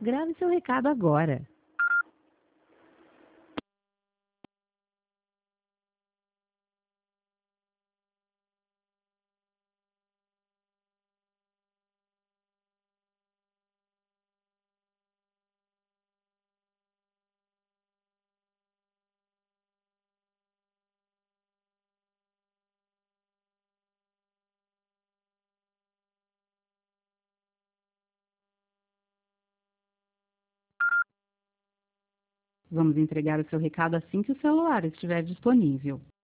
Grave seu recado agora. Vamos entregar o seu recado assim que o celular estiver disponível.